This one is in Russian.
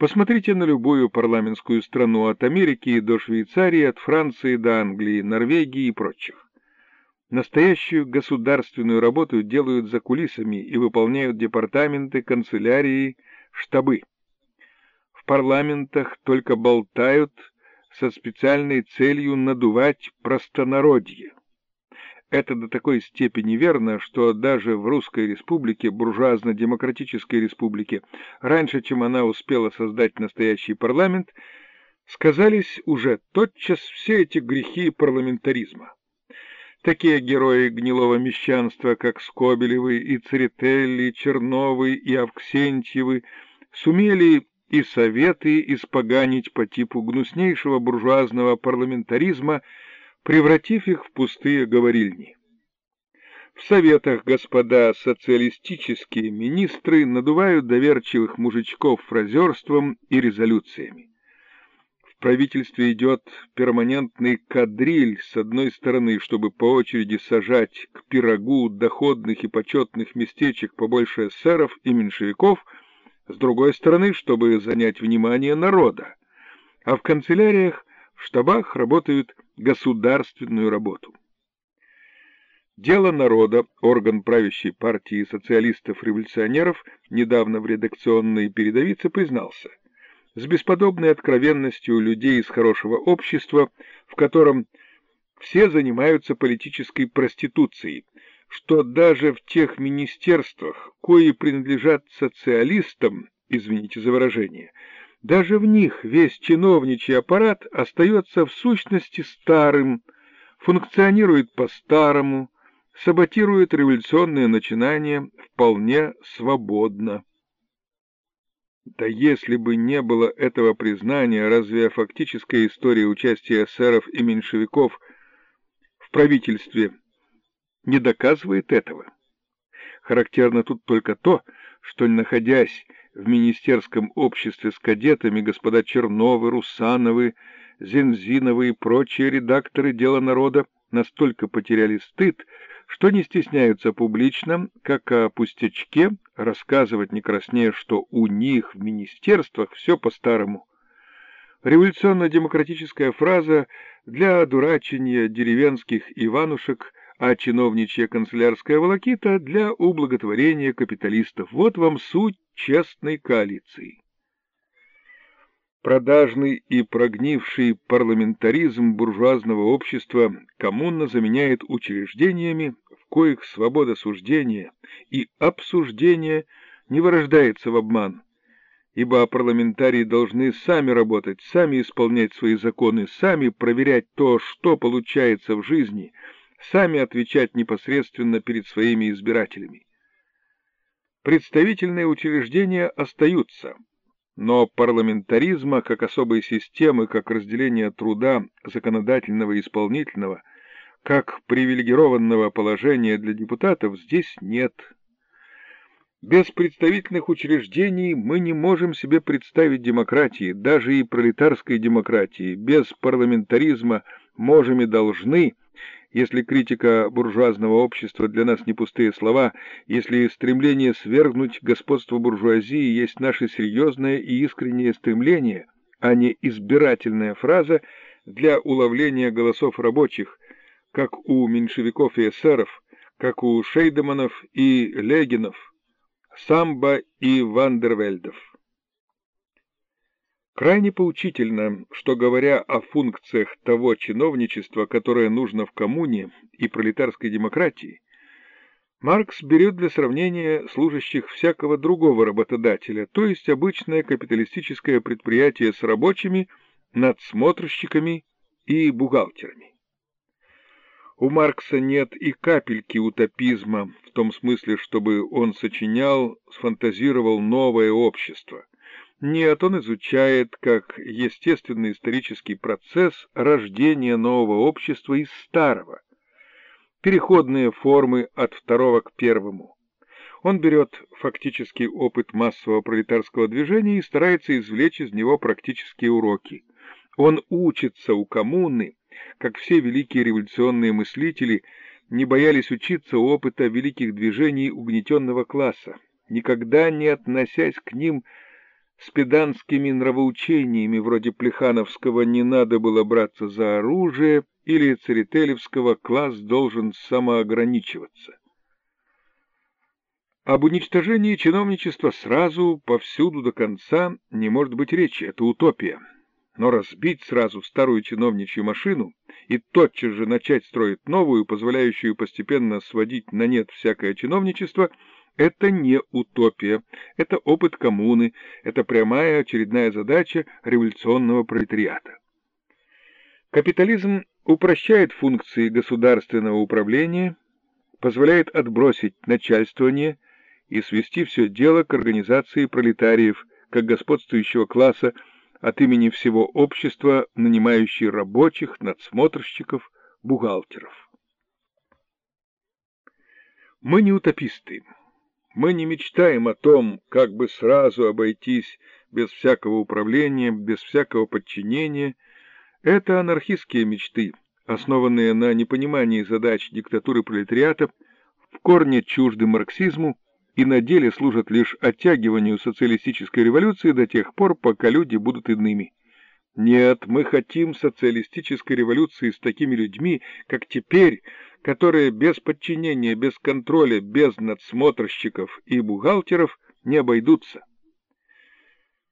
Посмотрите на любую парламентскую страну, от Америки до Швейцарии, от Франции до Англии, Норвегии и прочих. Настоящую государственную работу делают за кулисами и выполняют департаменты, канцелярии, штабы. В парламентах только болтают со специальной целью надувать простонародье. Это до такой степени верно, что даже в Русской Республике, буржуазно-демократической республике, раньше, чем она успела создать настоящий парламент, сказались уже тотчас все эти грехи парламентаризма. Такие герои гнилого мещанства, как Скобелевы и Церетели, Черновы и Авксентьевы, сумели и советы испоганить по типу гнуснейшего буржуазного парламентаризма, превратив их в пустые говорильни. В советах господа социалистические министры надувают доверчивых мужичков фразерством и резолюциями. В правительстве идет перманентный кадриль с одной стороны, чтобы по очереди сажать к пирогу доходных и почетных местечек побольше эсеров и меньшевиков, с другой стороны, чтобы занять внимание народа, а в канцеляриях, в штабах работают государственную работу. «Дело народа», орган правящей партии социалистов-революционеров, недавно в редакционной передовице признался, с бесподобной откровенностью людей из хорошего общества, в котором все занимаются политической проституцией, что даже в тех министерствах, кои принадлежат социалистам, извините за выражение, даже в них весь чиновничий аппарат остается в сущности старым, функционирует по-старому, саботирует революционные начинания вполне свободно. Да если бы не было этого признания, разве фактическая история участия эсеров и меньшевиков в правительстве не доказывает этого? Характерно тут только то, что, находясь в министерском обществе с кадетами, господа Черновы, Русановы, Зензиновы и прочие редакторы «Дела народа» настолько потеряли стыд, что не стесняются публично, как о пустячке, рассказывать не краснея, что у них в министерствах все по-старому. Революционно-демократическая фраза для одурачения деревенских Иванушек, а чиновничья канцелярская волокита для ублаготворения капиталистов. Вот вам суть честной коалиции. Продажный и прогнивший парламентаризм буржуазного общества коммуна заменяет учреждениями, в коих свобода суждения и обсуждения не вырождается в обман, ибо парламентарии должны сами работать, сами исполнять свои законы, сами проверять то, что получается в жизни, сами отвечать непосредственно перед своими избирателями. Представительные учреждения остаются, но парламентаризма, как особой системы, как разделения труда законодательного и исполнительного, как привилегированного положения для депутатов здесь нет. Без представительных учреждений мы не можем себе представить демократии, даже и пролетарской демократии. Без парламентаризма можем и должны, если критика буржуазного общества для нас не пустые слова, если стремление свергнуть господство буржуазии есть наше серьезное и искреннее стремление, а не избирательная фраза для уловления голосов рабочих, как у меньшевиков и эсеров, как у Шейдеманов и Легинов, Самба и Вандервельдов. Крайне поучительно, что, говоря о функциях того чиновничества, которое нужно в коммуне и пролетарской демократии, Маркс берет для сравнения служащих всякого другого работодателя, то есть обычное капиталистическое предприятие с рабочими, надсмотрщиками и бухгалтерами. У Маркса нет и капельки утопизма в том смысле, чтобы он сочинял, сфантазировал новое общество. Нет, он изучает как естественный исторический процесс рождения нового общества из старого, переходные формы от второго к первому. Он берет фактический опыт массового пролетарского движения и старается извлечь из него практические уроки. Он учится у коммуны, как все великие революционные мыслители не боялись учиться опыта великих движений угнетенного класса, никогда не относясь к ним с педантскими нравоучениями вроде Плехановского «не надо было браться за оружие» или Церетелевского «класс должен самоограничиваться». Об уничтожении чиновничества сразу, повсюду до конца не может быть речи, это утопия. Но разбить сразу старую чиновничью машину и тотчас же начать строить новую, позволяющую постепенно сводить на нет всякое чиновничество, это не утопия, это опыт коммуны, это прямая очередная задача революционного пролетариата. Капитализм упрощает функции государственного управления, позволяет отбросить начальствование и свести все дело к организации пролетариев, как господствующего класса, от имени всего общества, нанимающий рабочих, надсмотрщиков, бухгалтеров. Мы не утописты. Мы не мечтаем о том, как бы сразу обойтись без всякого управления, без всякого подчинения. Это анархистские мечты, основанные на непонимании задач диктатуры пролетариата, в корне чужды марксизму и на деле служат лишь оттягиванию социалистической революции до тех пор, пока люди будут иными. Нет, мы хотим социалистической революции с такими людьми, как теперь, которые без подчинения, без контроля, без надсмотрщиков и бухгалтеров не обойдутся.